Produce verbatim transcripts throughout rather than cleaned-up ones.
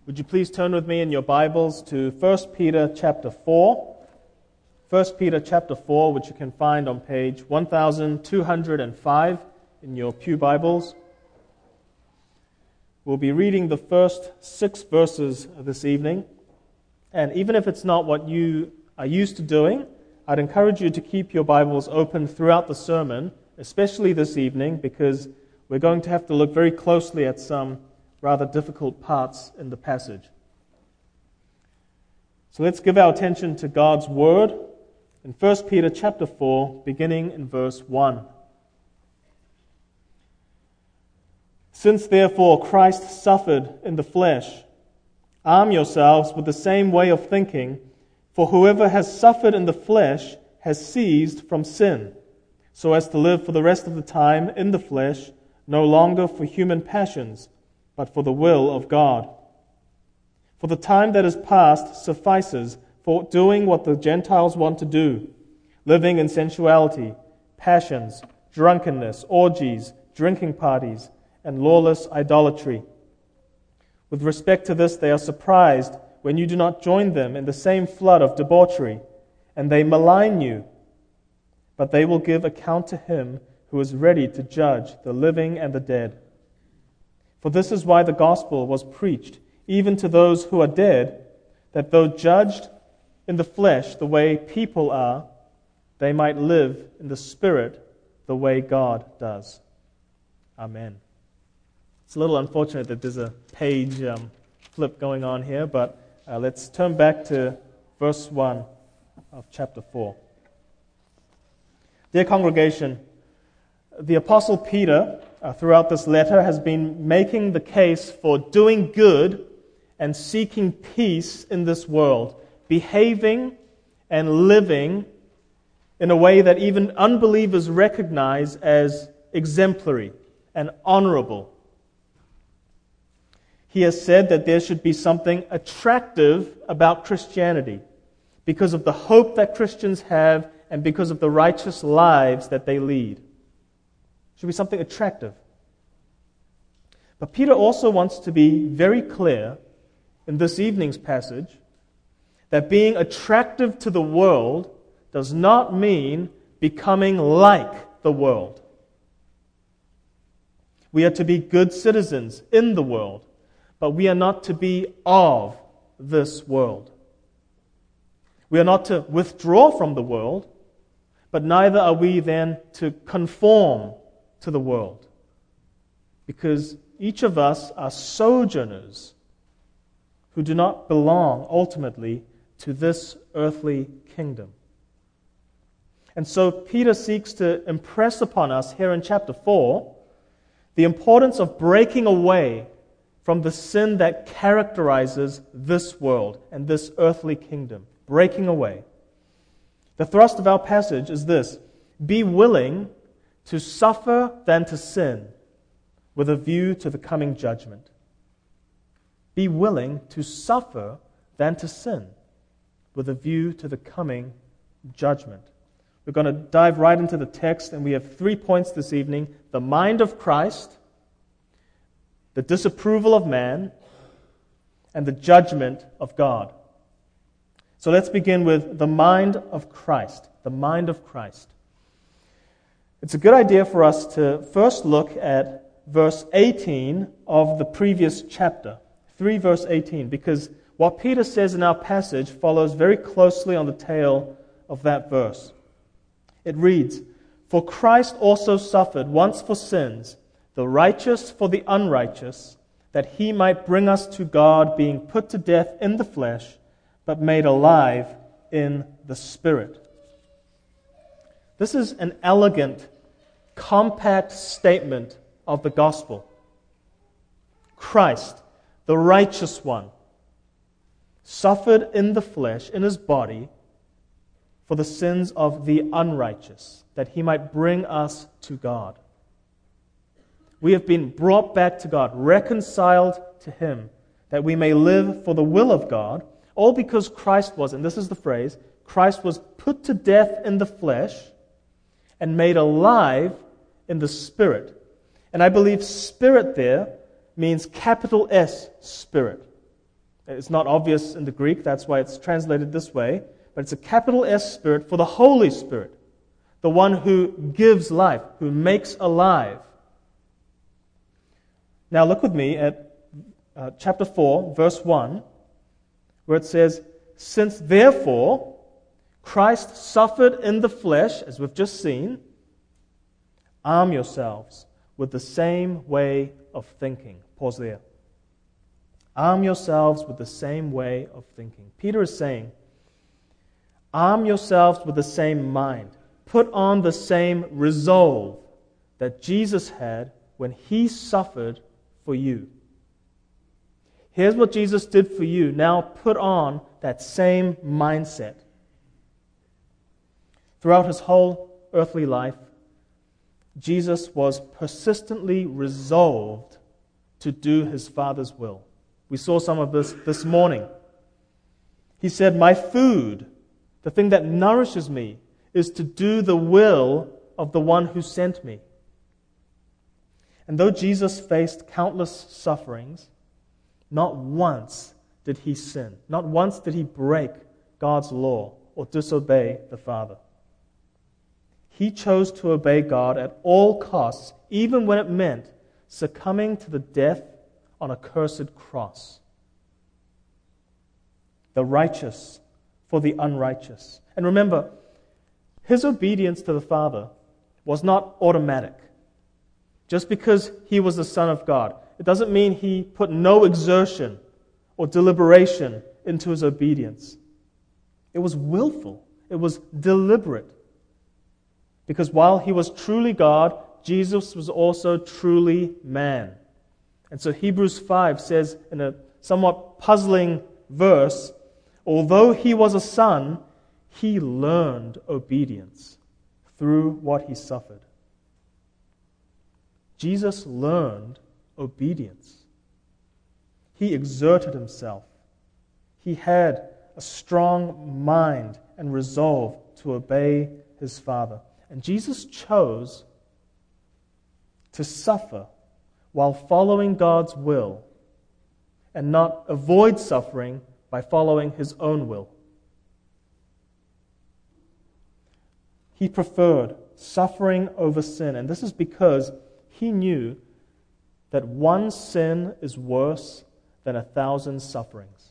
Would you please turn with me in your Bibles to First Peter chapter four. First Peter chapter four, which you can find on page one thousand two hundred five in your pew Bibles. We'll be reading the first six verses this evening. And even if it's not what you are used to doing, I'd encourage you to keep your Bibles open throughout the sermon, especially this evening, because we're going to have to look very closely at some rather difficult parts in the passage. So let's give our attention to God's Word in First Peter chapter four, beginning in verse one. Since therefore Christ suffered in the flesh, arm yourselves with the same way of thinking, for whoever has suffered in the flesh has ceased from sin, so as to live for the rest of the time in the flesh, no longer for human passions, but for the will of God. For the time that is past suffices for doing what the Gentiles want to do, living in sensuality, passions, drunkenness, orgies, drinking parties, and lawless idolatry. With respect to this, they are surprised when you do not join them in the same flood of debauchery, and they malign you. But they will give account to Him who is ready to judge the living and the dead. For this is why the gospel was preached, even to those who are dead, that though judged in the flesh the way people are, they might live in the spirit the way God does. Amen. It's a little unfortunate that there's a page um, flip going on here, but uh, let's turn back to verse one of chapter four. Dear congregation, the Apostle Peter, uh, throughout this letter, has been making the case for doing good and seeking peace in this world, behaving and living in a way that even unbelievers recognize as exemplary and honorable. He has said that there should be something attractive about Christianity because of the hope that Christians have and because of the righteous lives that they lead. Should be something attractive. But Peter also wants to be very clear in this evening's passage that being attractive to the world does not mean becoming like the world. We are to be good citizens in the world, but we are not to be of this world. We are not to withdraw from the world, but neither are we then to conform to the world, because each of us are sojourners who do not belong ultimately to this earthly kingdom. And so Peter seeks to impress upon us here in chapter four the importance of breaking away from the sin that characterizes this world and this earthly kingdom. Breaking away. The thrust of our passage is this: be willing to suffer than to sin, with a view to the coming judgment. Be willing to suffer than to sin, with a view to the coming judgment. We're going to dive right into the text, and we have three points this evening: the mind of Christ, the disapproval of man, and the judgment of God. So let's begin with the mind of Christ. The mind of Christ. It's a good idea for us to first look at verse eighteen of the previous chapter, three verse eighteen, because what Peter says in our passage follows very closely on the tail of that verse. It reads, "For Christ also suffered once for sins, the righteous for the unrighteous, that He might bring us to God, being put to death in the flesh, but made alive in the Spirit." This is an elegant, compact statement of the gospel. Christ, the righteous one, suffered in the flesh, in His body, for the sins of the unrighteous, that He might bring us to God. We have been brought back to God, reconciled to Him, that we may live for the will of God, all because Christ was, and this is the phrase, Christ was put to death in the flesh and made alive in the Spirit. And I believe Spirit there means capital S, Spirit. It's not obvious in the Greek, that's why it's translated this way, but it's a capital S Spirit for the Holy Spirit, the one who gives life, who makes alive. Now look with me at uh, chapter four, verse one, where it says, "Since therefore Christ suffered in the flesh, as we've just seen, arm yourselves with the same way of thinking." Pause there. Arm yourselves with the same way of thinking. Peter is saying, arm yourselves with the same mind. Put on the same resolve that Jesus had when He suffered for you. Here's what Jesus did for you. Now put on that same mindset. Throughout His whole earthly life, Jesus was persistently resolved to do His Father's will. We saw some of this this morning. He said, "My food, the thing that nourishes me, is to do the will of the one who sent me." And though Jesus faced countless sufferings, not once did He sin. Not once did He break God's law or disobey the Father. He chose to obey God at all costs, even when it meant succumbing to the death on a cursed cross. The righteous for the unrighteous. And remember, His obedience to the Father was not automatic. Just because He was the Son of God, it doesn't mean He put no exertion or deliberation into His obedience. It was willful. It was deliberate. Because while He was truly God, Jesus was also truly man. And so Hebrews five says in a somewhat puzzling verse, although He was a son, He learned obedience through what He suffered. Jesus learned obedience. He exerted Himself. He had a strong mind and resolve to obey His Father. And Jesus chose to suffer while following God's will and not avoid suffering by following His own will. He preferred suffering over sin, and this is because He knew that one sin is worse than a thousand sufferings.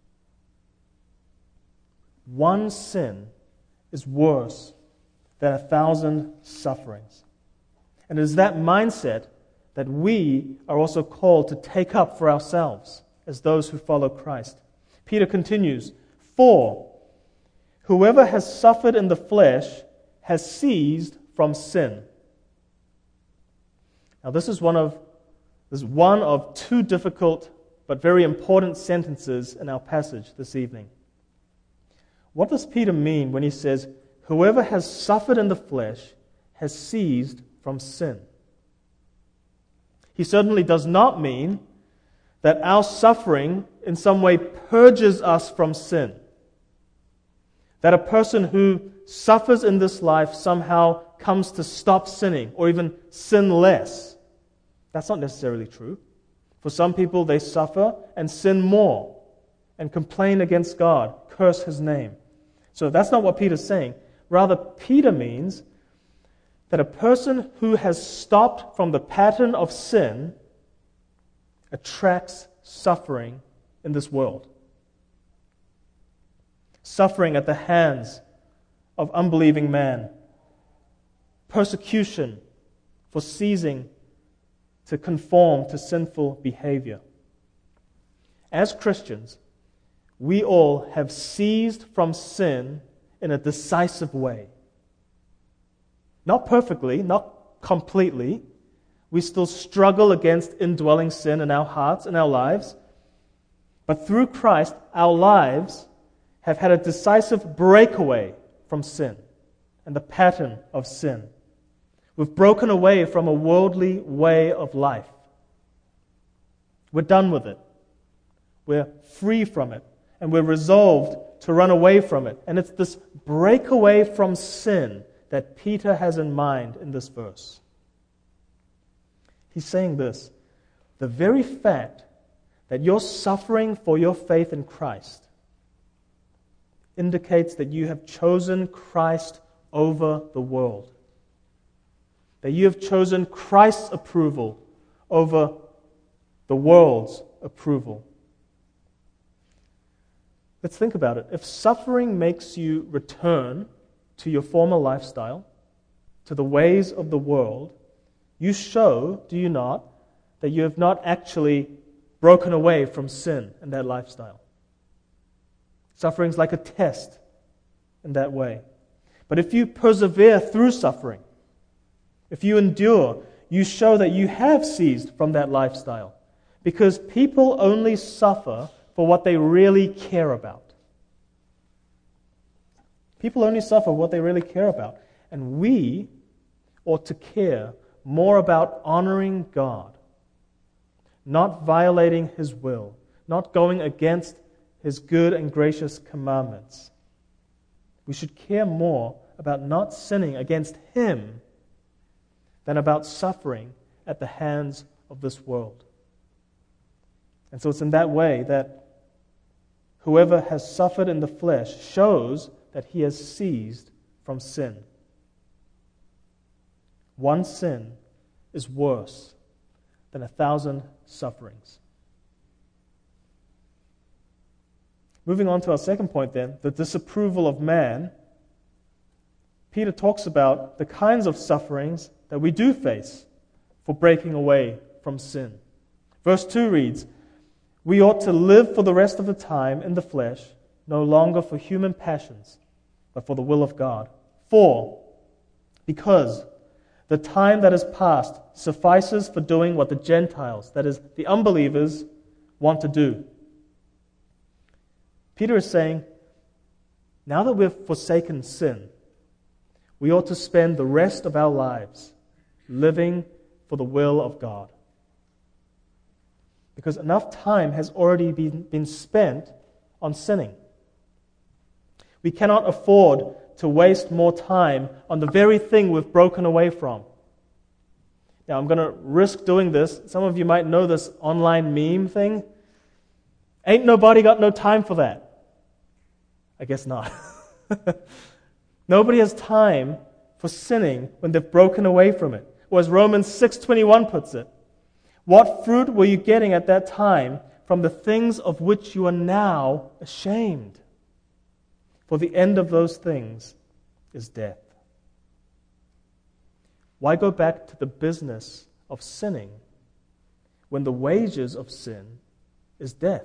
One sin is worse than a thousand sufferings. And it is that mindset that we are also called to take up for ourselves as those who follow Christ. Peter continues, "For whoever has suffered in the flesh has ceased from sin." Now this is one of this is one of two difficult but very important sentences in our passage this evening. What does Peter mean when he says, "Whoever has suffered in the flesh has ceased from sin"? He certainly does not mean that our suffering in some way purges us from sin. That a person who suffers in this life somehow comes to stop sinning or even sin less. That's not necessarily true. For some people, they suffer and sin more and complain against God, curse His name. So that's not what Peter's saying. Rather, Peter means that a person who has stopped from the pattern of sin attracts suffering in this world. Suffering at the hands of unbelieving man. Persecution for ceasing to conform to sinful behavior. As Christians, we all have ceased from sin in a decisive way. Not perfectly, not completely. We still struggle against indwelling sin in our hearts and our lives. But through Christ, our lives have had a decisive breakaway from sin and the pattern of sin. We've broken away from a worldly way of life. We're done with it. We're free from it. And we're resolved to run away from it. And it's this breakaway from sin that Peter has in mind in this verse. He's saying this: the very fact that your suffering for your faith in Christ indicates that you have chosen Christ over the world. That you have chosen Christ's approval over the world's approval. Let's think about it. If suffering makes you return to your former lifestyle, to the ways of the world, you show, do you not, that you have not actually broken away from sin and that lifestyle. Suffering's like a test in that way. But if you persevere through suffering, if you endure, you show that you have ceased from that lifestyle. Because people only suffer for what they really care about. People only suffer what they really care about. And we ought to care more about honoring God, not violating His will, not going against His good and gracious commandments. We should care more about not sinning against Him than about suffering at the hands of this world. And so it's in that way that whoever has suffered in the flesh shows that he has ceased from sin. One sin is worse than a thousand sufferings. Moving on to our second point then, the disapproval of man. Peter talks about the kinds of sufferings that we do face for breaking away from sin. Verse two reads, "We ought to live for the rest of the time in the flesh, no longer for human passions, but for the will of God. For, because the time that is past suffices for doing what the Gentiles, that is, the unbelievers, want to do." Peter is saying, now that we've forsaken sin, we ought to spend the rest of our lives living for the will of God. Because enough time has already been, been spent on sinning. We cannot afford to waste more time on the very thing we've broken away from. Now, I'm going to risk doing this. Some of you might know this online meme thing. Ain't nobody got no time for that. I guess not. Nobody has time for sinning when they've broken away from it. Or as Romans six twenty-one puts it, what fruit were you getting at that time from the things of which you are now ashamed? For the end of those things is death. Why go back to the business of sinning when the wages of sin is death?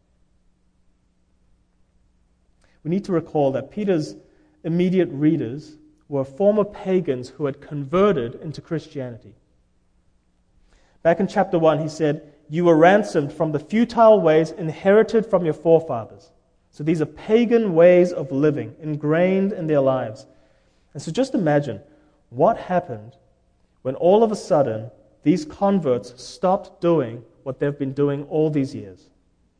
We need to recall that Peter's immediate readers were former pagans who had converted into Christianity. Back in chapter one, he said, "You were ransomed from the futile ways inherited from your forefathers." So these are pagan ways of living, ingrained in their lives. And so just imagine what happened when all of a sudden these converts stopped doing what they've been doing all these years.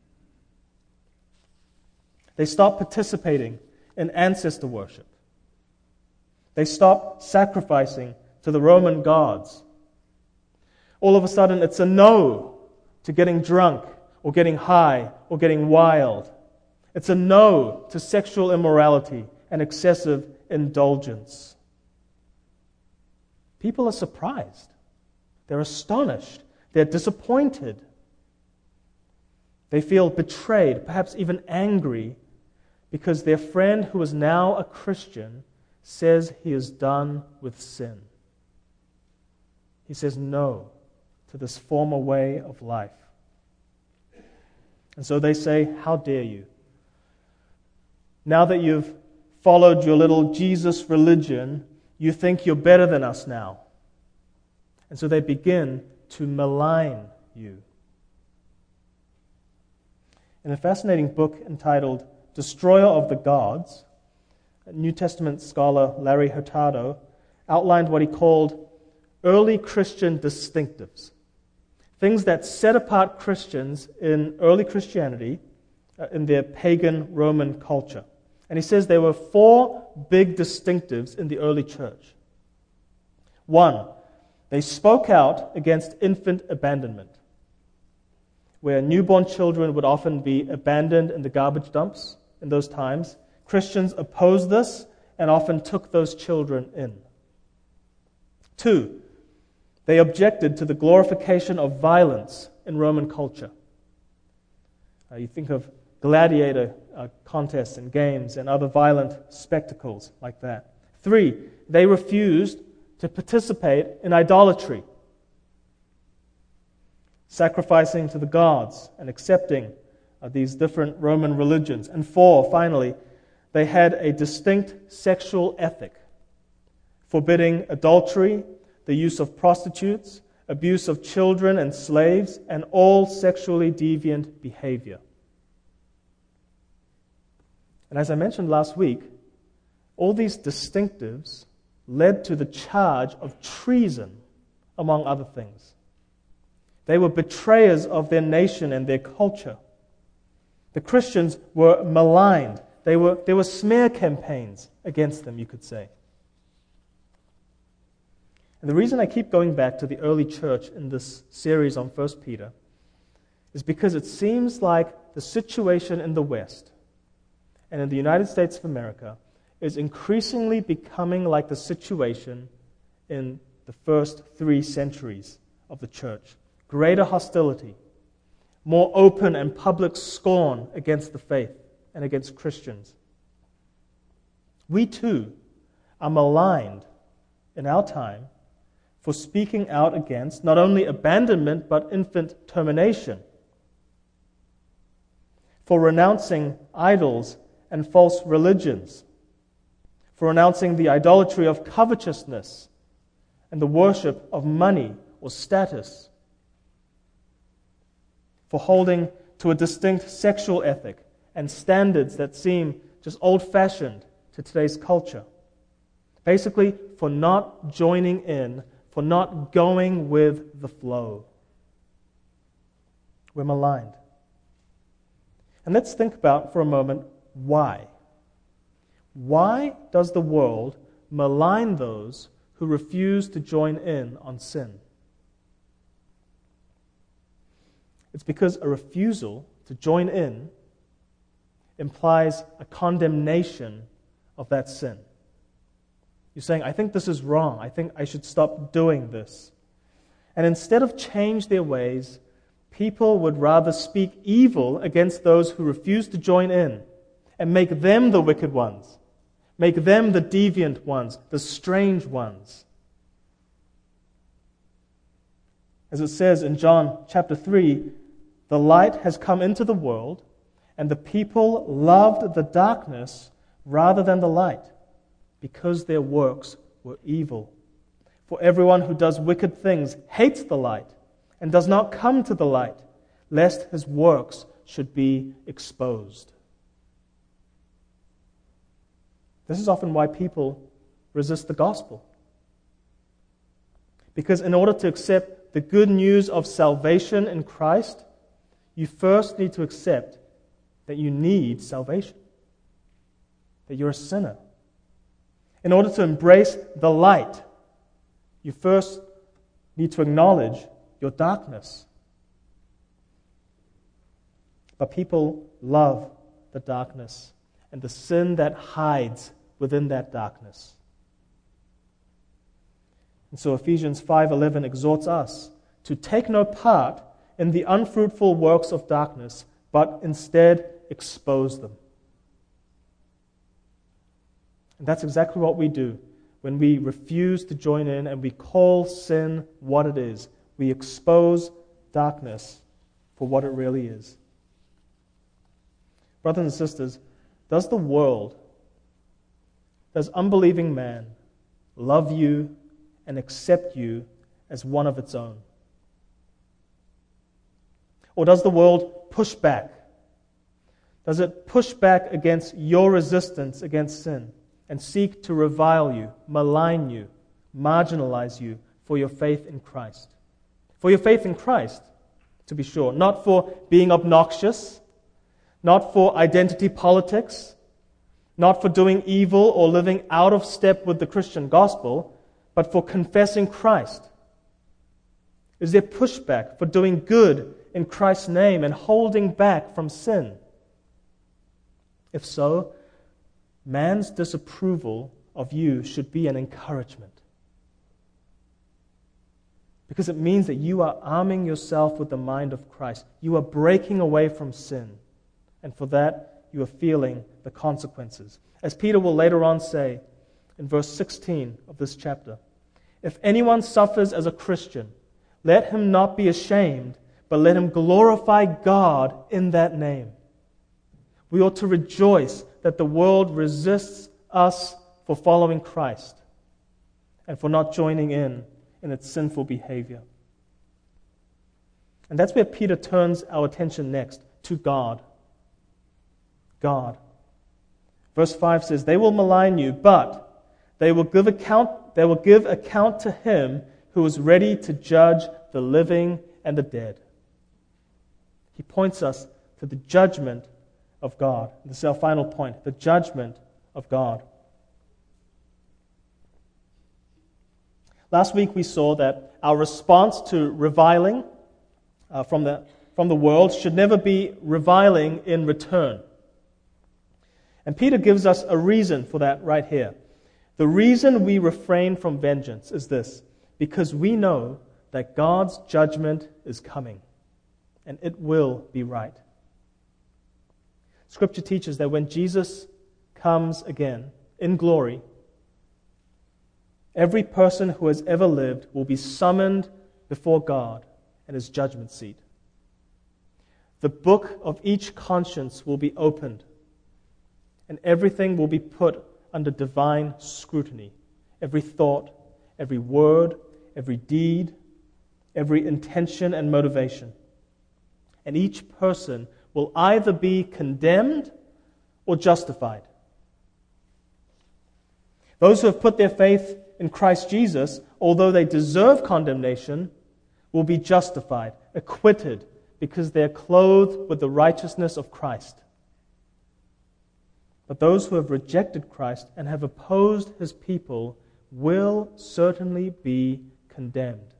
They stopped participating in ancestor worship. They stopped sacrificing to the Roman gods. All of a sudden, it's a no to getting drunk or getting high or getting wild. It's a no to sexual immorality and excessive indulgence. People are surprised. They're astonished. They're disappointed. They feel betrayed, perhaps even angry, because their friend who is now a Christian says he is done with sin. He says no to this former way of life. And so they say, "How dare you? Now that you've followed your little Jesus religion, you think you're better than us now." And so they begin to malign you. In a fascinating book entitled Destroyer of the Gods, New Testament scholar Larry Hurtado outlined what he called early Christian distinctives. Things that set apart Christians in early Christianity, uh, in their pagan Roman culture. And he says there were four big distinctives in the early church. One, they spoke out against infant abandonment. where newborn children would often be abandoned in the garbage dumps in those times. Christians opposed this and often took those children in. Two, they objected to the glorification of violence in Roman culture. Uh, you think of gladiator uh, contests and games and other violent spectacles like that. Three, they refused to participate in idolatry, sacrificing to the gods and accepting uh, these different Roman religions. And four, finally, they had a distinct sexual ethic, forbidding adultery, the use of prostitutes, abuse of children and slaves, and all sexually deviant behavior. And as I mentioned last week, all these distinctives led to the charge of treason, among other things. They were betrayers of their nation and their culture. The Christians were maligned. They were, there were smear campaigns against them, you could say. And the reason I keep going back to the early church in this series on First Peter is because it seems like the situation in the West and in the United States of America is increasingly becoming like the situation in the first three centuries of the church. Greater hostility, more open and public scorn against the faith and against Christians. We too are maligned in our time for speaking out against not only abandonment but infant termination, for renouncing idols and false religions, for renouncing the idolatry of covetousness and the worship of money or status, for holding to a distinct sexual ethic and standards that seem just old-fashioned to today's culture. Basically, for not joining in, for not going with the flow. We're maligned. And let's think about for a moment why. Why does the world malign those who refuse to join in on sin? It's because a refusal to join in implies a condemnation of that sin. You're saying, I think this is wrong. I think I should stop doing this. And instead of change their ways, people would rather speak evil against those who refuse to join in and make them the wicked ones, make them the deviant ones, the strange ones. As it says in John chapter three, the light has come into the world, and the people loved the darkness rather than the light, because their works were evil. For everyone who does wicked things hates the light and does not come to the light, lest his works should be exposed. This is often why people resist the gospel. Because in order to accept the good news of salvation in Christ, you first need to accept that you need salvation, that you're a sinner. In order to embrace the light, you first need to acknowledge your darkness. But people love the darkness and the sin that hides within that darkness. And so Ephesians five eleven exhorts us to take no part in the unfruitful works of darkness, but instead expose them. And that's exactly what we do when we refuse to join in and we call sin what it is. We expose darkness for what it really is. Brothers and sisters, does the world, does unbelieving man love you and accept you as one of its own? Or does the world push back? Does it push back against your resistance against sin and seek to revile you, malign you, marginalize you for your faith in Christ? For your faith in Christ, to be sure, not for being obnoxious, not for identity politics, not for doing evil or living out of step with the Christian gospel, but for confessing Christ. Is there pushback for doing good in Christ's name and holding back from sin? If so, man's disapproval of you should be an encouragement. Because it means that you are arming yourself with the mind of Christ. You are breaking away from sin. And for that, you are feeling the consequences. As Peter will later on say in verse sixteen of this chapter, if anyone suffers as a Christian, let him not be ashamed, but let him glorify God in that name. We ought to rejoice that the world resists us for following Christ and for not joining in in its sinful behavior. And that's where Peter turns our attention next, to God. God. Verse five says, they will malign you, but they will give account, they will give account to him who is ready to judge the living and the dead. He points us to the judgment of God. This is our final point, the judgment of God. Last week we saw that our response to reviling uh, from the, from the world should never be reviling in return. And Peter gives us a reason for that right here. The reason we refrain from vengeance is this: because we know that God's judgment is coming, and it will be right. Scripture teaches that when Jesus comes again in glory, every person who has ever lived will be summoned before God and His judgment seat. The book of each conscience will be opened, and everything will be put under divine scrutiny. Every thought, every word, every deed, every intention and motivation. And each person will either be condemned or justified. Those who have put their faith in Christ Jesus, although they deserve condemnation, will be justified, acquitted, because they are clothed with the righteousness of Christ. But those who have rejected Christ and have opposed His people will certainly be condemned.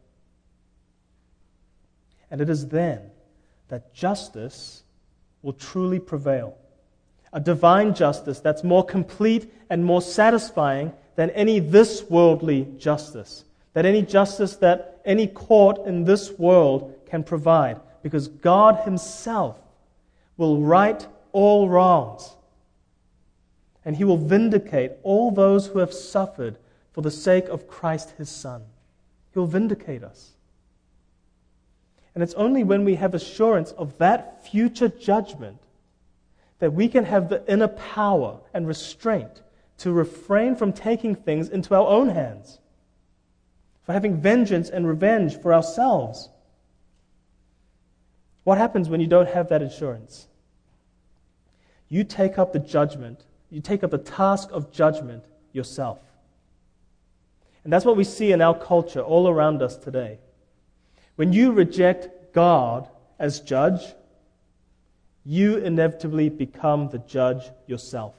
And it is then that justice will truly prevail. A divine justice that's more complete and more satisfying than any this worldly justice. That any justice that any court in this world can provide. Because God Himself will right all wrongs. And He will vindicate all those who have suffered for the sake of Christ His Son. He will vindicate us. And it's only when we have assurance of that future judgment that we can have the inner power and restraint to refrain from taking things into our own hands, for having vengeance and revenge for ourselves. What happens when you don't have that assurance? You take up the judgment, you take up the task of judgment yourself. And that's what we see in our culture all around us today. When you reject God as judge, you inevitably become the judge yourself.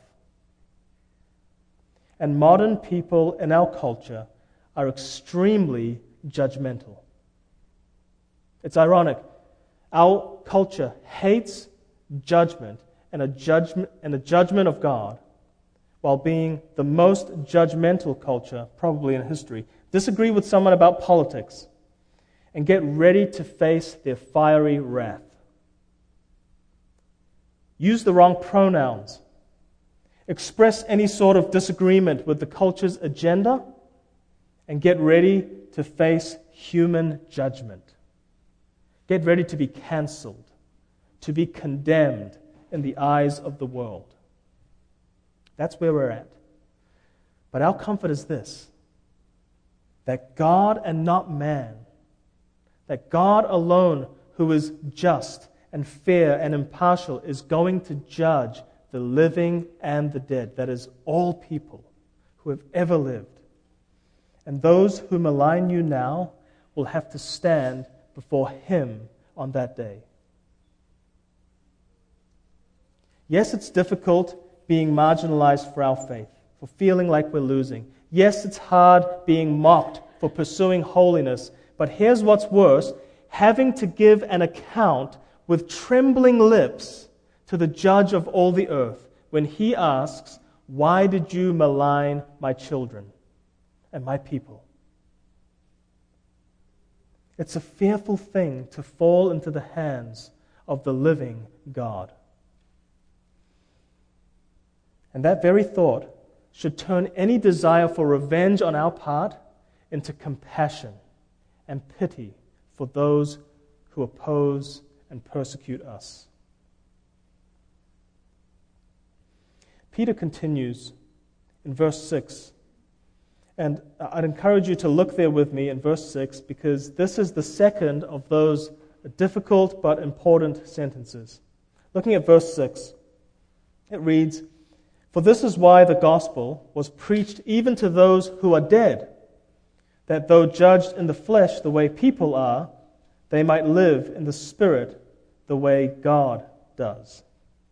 And modern people in our culture are extremely judgmental. It's ironic. Our culture hates judgment and a judgment and the judgment of God, while being the most judgmental culture probably in history. Disagree with someone about politics and get ready to face their fiery wrath. Use the wrong pronouns. Express any sort of disagreement with the culture's agenda and get ready to face human judgment. Get ready to be canceled, to be condemned in the eyes of the world. That's where we're at. But our comfort is this, that God and not man, that God alone, who is just and fair and impartial, is going to judge the living and the dead. That is, all people who have ever lived. And those who malign you now will have to stand before Him on that day. Yes, it's difficult being marginalized for our faith, for feeling like we're losing. Yes, it's hard being mocked for pursuing holiness. But here's what's worse. having to give an account with trembling lips to the judge of all the earth when he asks, "Why did you malign my children and my people?" It's a fearful thing to fall into the hands of the living God. And that very thought should turn any desire for revenge on our part into compassion and pity for those who oppose and persecute us. Peter continues in verse six, and I'd encourage you to look there with me in verse six, because this is the second of those difficult but important sentences. Looking at verse six, it reads, "For this is why the gospel was preached even to those who are dead, that though judged in the flesh the way people are, they might live in the spirit the way God does."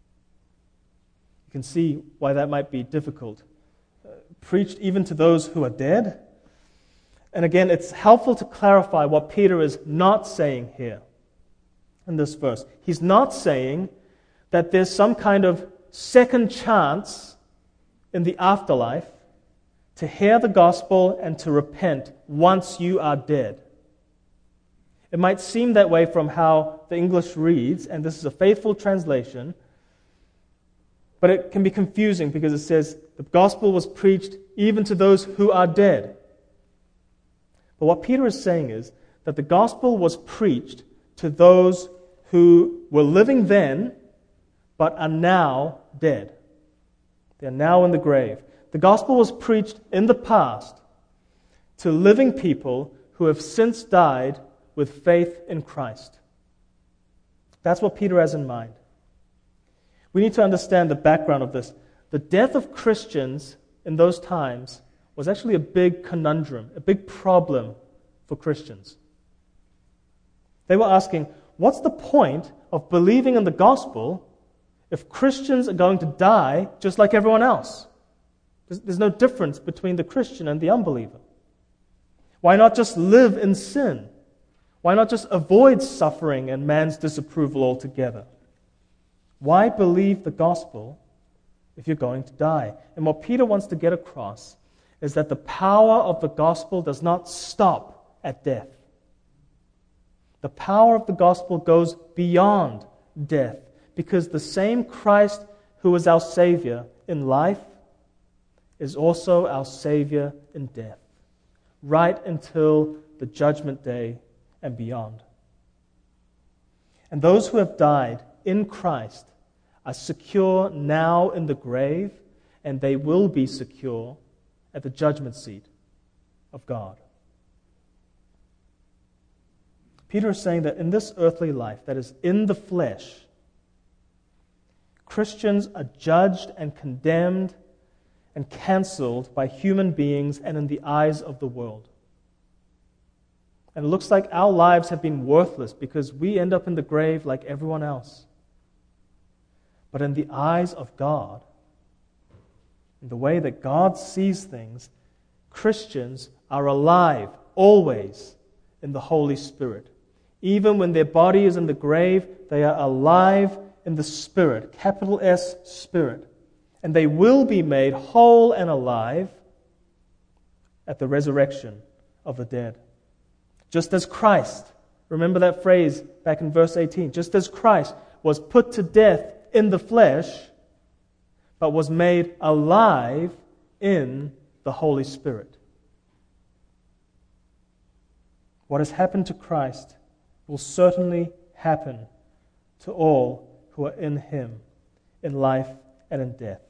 You can see why that might be difficult. Uh, preached even to those who are dead. And again, it's helpful to clarify what Peter is not saying here in this verse. He's not saying that there's some kind of second chance in the afterlife to hear the gospel and to repent once you are dead. It might seem that way from how the English reads, and this is a faithful translation, but it can be confusing because it says the gospel was preached even to those who are dead. But what Peter is saying is that the gospel was preached to those who were living then but are now dead. They are now in the grave. The gospel was preached in the past to living people who have since died with faith in Christ. That's what Peter has in mind. We need to understand the background of this. The death of Christians in those times was actually a big conundrum, a big problem for Christians. They were asking, what's the point of believing in the gospel if Christians are going to die just like everyone else? There's, there's no difference between the Christian and the unbeliever. Why not just live in sin? Why not just avoid suffering and man's disapproval altogether? Why believe the gospel if you're going to die? And what Peter wants to get across is that the power of the gospel does not stop at death. The power of the gospel goes beyond death, because the same Christ who is our Savior in life is also our Savior in death, right until the judgment day and beyond. And those who have died in Christ are secure now in the grave, and they will be secure at the judgment seat of God. Peter is saying that in this earthly life, that is in the flesh, Christians are judged and condemned and canceled by human beings and in the eyes of the world. And it looks like our lives have been worthless because we end up in the grave like everyone else. But in the eyes of God, in the way that God sees things, Christians are alive always in the Holy Spirit. Even when their body is in the grave, they are alive in the Spirit, capital S, Spirit. And they will be made whole and alive at the resurrection of the dead. Just as Christ, remember that phrase back in verse eighteen, just as Christ was put to death in the flesh, but was made alive in the Holy Spirit. What has happened to Christ will certainly happen to all who are in Him, in life and in death.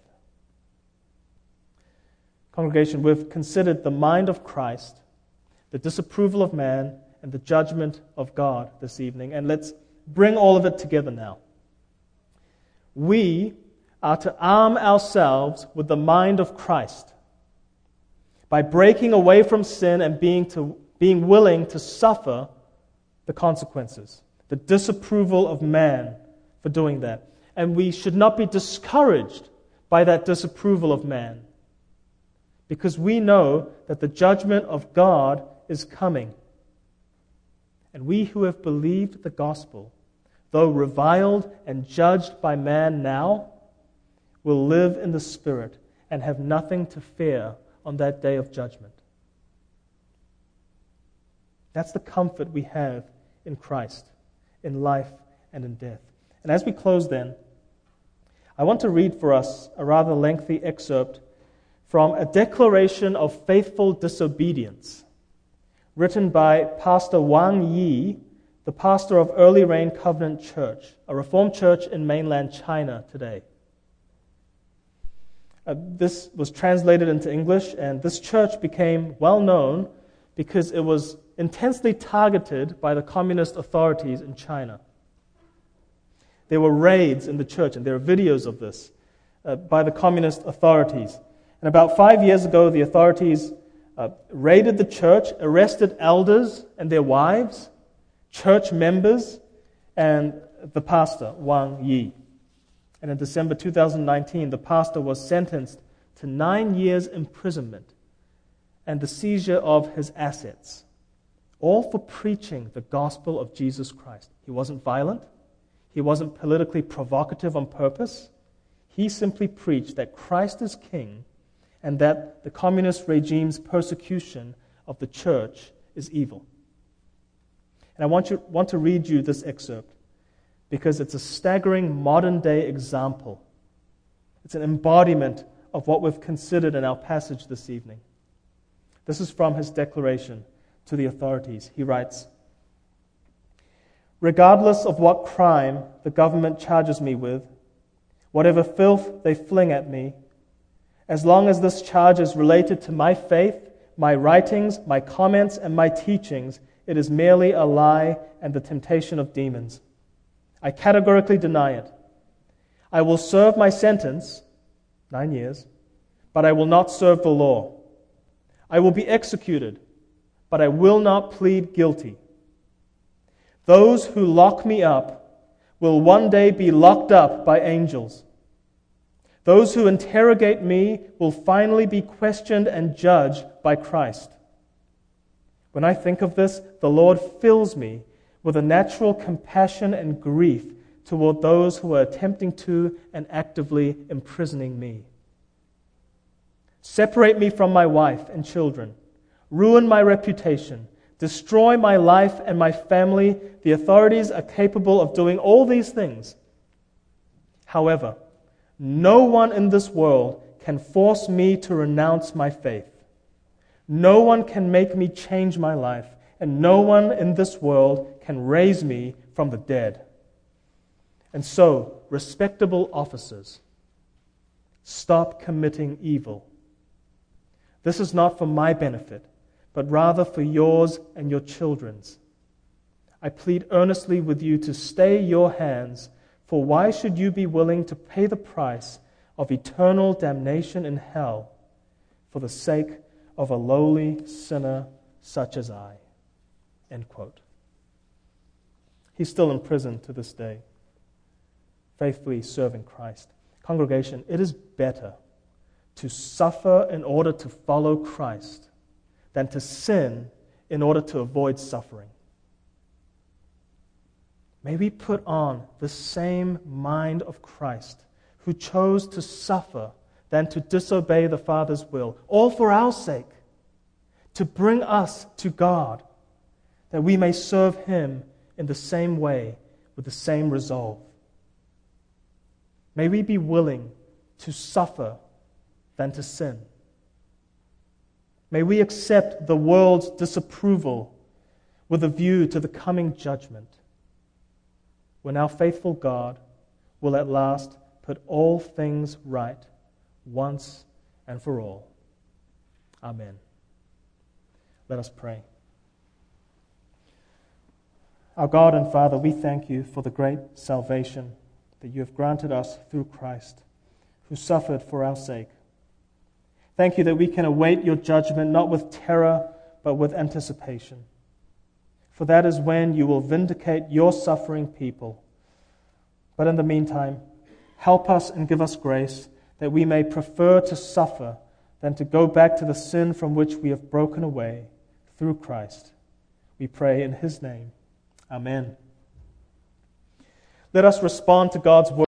Congregation, we've considered the mind of Christ, the disapproval of man, and the judgment of God this evening. And let's bring all of it together now. We are to arm ourselves with the mind of Christ by breaking away from sin and being, to, being willing to suffer the consequences, the disapproval of man for doing that. And we should not be discouraged by that disapproval of man, because we know that the judgment of God is coming. And we who have believed the gospel, though reviled and judged by man now, will live in the Spirit and have nothing to fear on that day of judgment. That's the comfort we have in Christ, in life and in death. And as we close then, I want to read for us a rather lengthy excerpt from a declaration of faithful disobedience written by Pastor Wang Yi, the pastor of Early Rain Covenant Church, a Reformed church in mainland China today. Uh, this was translated into English, and this church became well known because it was intensely targeted by the communist authorities in China. There were raids in the church, and there are videos of this, uh, by the communist authorities. And about five years ago, the authorities uh, raided the church, arrested elders and their wives, church members, and the pastor, Wang Yi. And in December two thousand nineteen, the pastor was sentenced to nine years imprisonment and the seizure of his assets, all for preaching the gospel of Jesus Christ. He wasn't violent. He wasn't politically provocative on purpose. He simply preached that Christ is king and that the communist regime's persecution of the church is evil. And I want, you, want to read you this excerpt because it's a staggering modern-day example. It's an embodiment of what we've considered in our passage this evening. This is from his declaration to the authorities. He writes, "Regardless of what crime the government charges me with, whatever filth they fling at me, as long as this charge is related to my faith, my writings, my comments, and my teachings, it is merely a lie and the temptation of demons. I categorically deny it. I will serve my sentence, nine years, but I will not serve the law. I will be executed, but I will not plead guilty. Those who lock me up will one day be locked up by angels. Those who interrogate me will finally be questioned and judged by Christ. When I think of this, the Lord fills me with a natural compassion and grief toward those who are attempting to and actively imprisoning me. Separate me from my wife and children, ruin my reputation, destroy my life and my family. The authorities are capable of doing all these things. However, no one in this world can force me to renounce my faith. No one can make me change my life, and no one in this world can raise me from the dead. And so, respectable officers, stop committing evil. This is not for my benefit, but rather for yours and your children's. I plead earnestly with you to stay your hands, for why should you be willing to pay the price of eternal damnation in hell for the sake of a lowly sinner such as I?" End quote. He's still in prison to this day, faithfully serving Christ. Congregation, it is better to suffer in order to follow Christ than to sin in order to avoid suffering. May we put on the same mind of Christ, who chose to suffer than to disobey the Father's will, all for our sake, to bring us to God, that we may serve Him in the same way, with the same resolve. May we be willing to suffer than to sin. May we accept the world's disapproval with a view to the coming judgment, when our faithful God will at last put all things right once and for all. Amen. Let us pray. Our God and Father, we thank you for the great salvation that you have granted us through Christ, who suffered for our sake. Thank you that we can await your judgment not with terror, but with anticipation. For that is when you will vindicate your suffering people. But in the meantime, help us and give us grace that we may prefer to suffer than to go back to the sin from which we have broken away through Christ. We pray in His name. Amen. Let us respond to God's word